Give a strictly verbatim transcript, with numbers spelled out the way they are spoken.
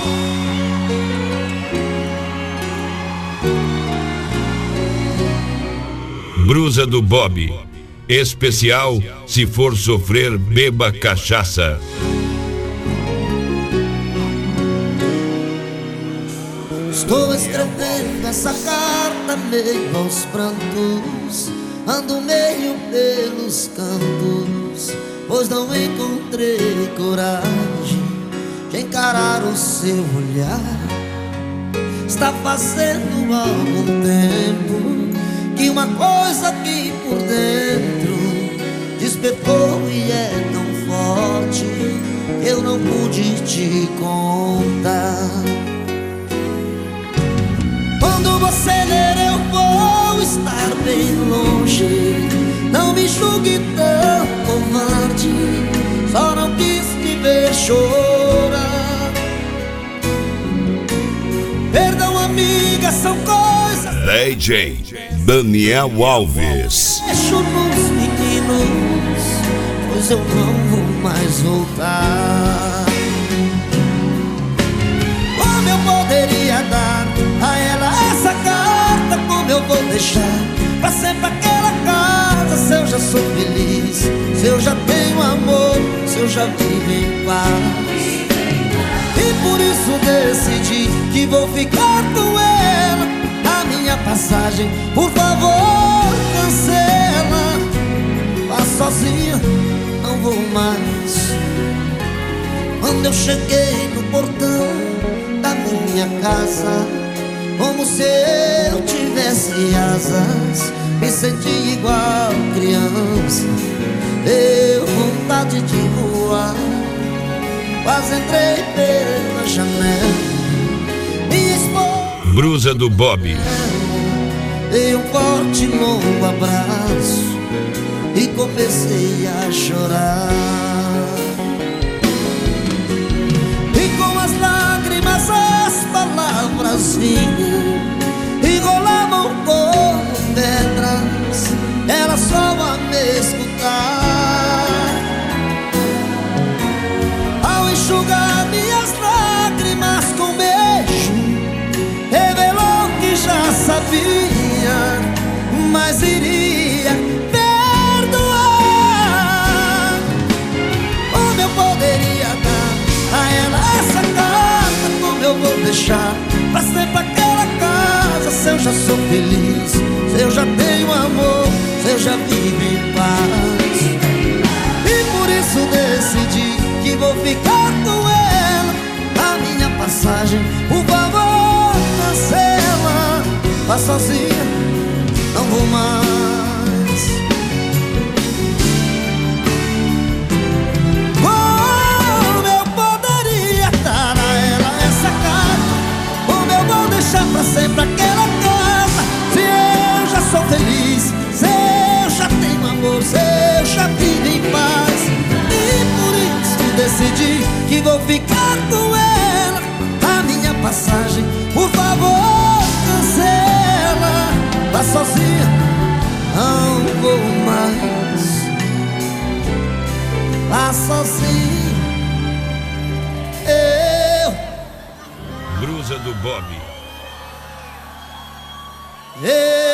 Brusa do Bob. Especial, se for sofrer, beba cachaça. Estou escrevendo essa carta meio aos prantos, ando meio pelos cantos, pois não encontrei coragem de encarar o seu olhar. Está fazendo algum tempo que uma coisa aqui por dentro despertou e é tão forte que eu não pude te contar. Quando você ler eu vou estar bem longe, não me julgue tão covarde, só não quis te ver chorar. Perdão amiga, são coisas. D J Daniel Alves. Deixo nos meninos, pois eu não vou mais voltar. Como eu poderia dar a ela essa carta? Como eu vou deixar pra sempre aquela casa? Se eu já sou feliz, se eu já tenho amor, se eu já vivo em paz. E por isso decidi que vou ficar com ela. A minha passagem, por favor, cancela. Vá sozinha, não vou mais. Quando eu cheguei no portão da minha casa, como se eu tivesse asas, me senti igual criança, deu vontade de voar. Quase entrei pela janela. Minha esposa, Brusa do Bob. dei um forte e longo abraço e comecei a chorar. E com as lágrimas as palavras vinham e rolavam como pedras, era só a me escutar. Ao enxugar minhas lágrimas com beijo, revelou que já sabia, mas iria perdoar. Como eu poderia dar a ela essa carta? Como eu vou deixar pra sempre aquela casa? Se eu já sou feliz, se eu já tenho amor, se eu já vivo em paz. E por isso decidi que vou ficar com ela. A minha passagem, por favor, cancela. Vá sozinha, não vou mais. Como eu poderia dar a ela essa carta? Como eu vou deixar pra sempre aquela casa? Se eu já sou feliz, se eu já tenho amor, se eu já vivo em paz. E por isso decidi que vou ficar com ela. A minha passagem, por favor, cancela. Vá sozinha, não vou mais. Vá sozinha, eu. Brusa do Bob. eu